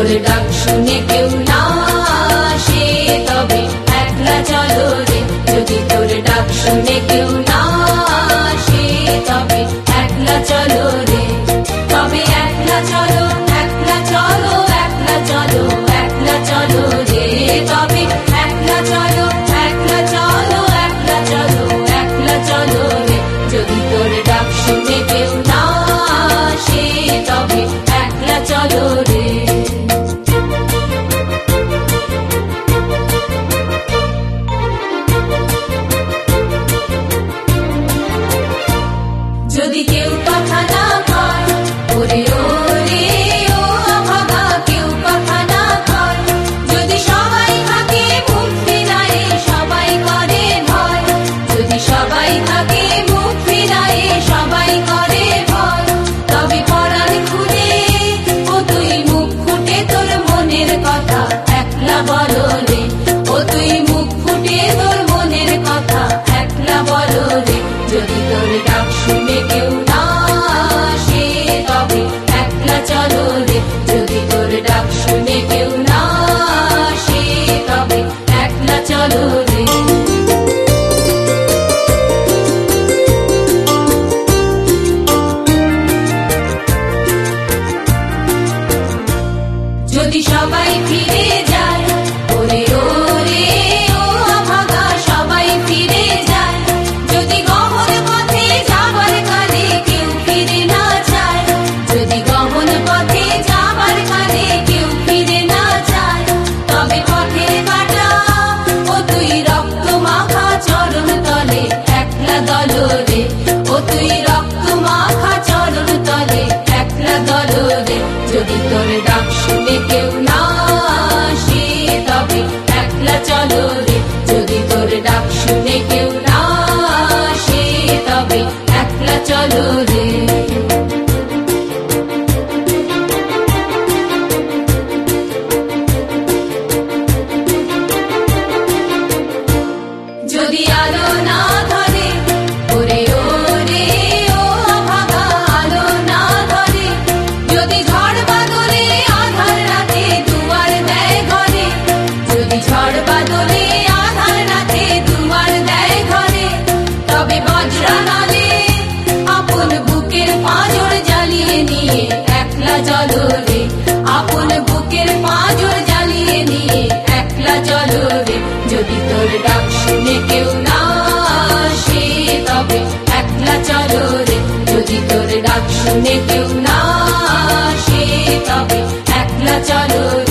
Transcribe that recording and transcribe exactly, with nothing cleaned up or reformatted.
তোর ডাক শুনে কেউ না আসে তবে একলা চলো রে, যদি তোর ডাক শুনে কেউ না আসে তবে একলা চলো রে, তবে একলা চলো, একলা চলো, একলা চলো, একলা চলো রে, তবে একলা চলো, একলা চলো, একলা চলো, একলা চলো রে, যদি তোর ডাক শুনে কেউ না আসে তবে একলা চলো রে। যদি কেউ কথা না কয় ওরে ওরে ও অভাগা, কেউ কথা না কয়, যদি সবাই থাকে মুখ ফিরায়ে সবাই করে ভয়, যদি সবাই থাকে মুখ ফিরায়ে সবাই করে ভয়, তবে পরাণ খুলে ও তুই মুখ ফুটে তোর মনের কথা একলা বলো রে, ও তুই মুখ ফুটে তোর মনের কথা একলা বলো রে, যদি তোর ডাক শুনে কেউ না আসে তবে একলা চলো রে, যদি তোর ডাক শুনে কেউ না আসে তবে একলা চলো রে। যদি সবাই ফিরে যায় ওরে ওরে ও অভাগা, সবাই ফিরে যায়, যদি গহন পথে যাবার কালে কেউ ফিরে না যায়, যদি গহন পথে যাবার কালে কেউ ফিরে না যায়, তবে পথের কাটা ও তুই রক্ত মাখা চরণ তলে একলা দল রে, ও তুই রক্ত মাখা চরণ তলে একলা দল রে, যদি তোর ডাক শুনে কেউ না আসে তবে একলা চলো রে, যদি তোর ডাক শুনে কেউ না আসে তবে একলা চলো রে। যদি আলো না ধরে ওরে ওরে ও অভাগা, আলো না ধরে, যদি ঝড় বাদলে আধার রাতে দুয়ার দেয় ঘরে, যদি ঝড় বাদলে আধার রাতে দুয়ার দেয় ঘরে, তবে বজ্রা নালে আপন বুকের পাঁজর জ্বালিয়ে নিয়ে একলা চলো রে, আপন বুকের পাঁজর জ্বালিয়ে নিয়ে একলা চলো রে, যদি তোর ডাক শুনে কেউ না আসে তবে একলা চলো রে, যদি তোর ডাক শুনে কেউ না আসে তবে একলা চলো।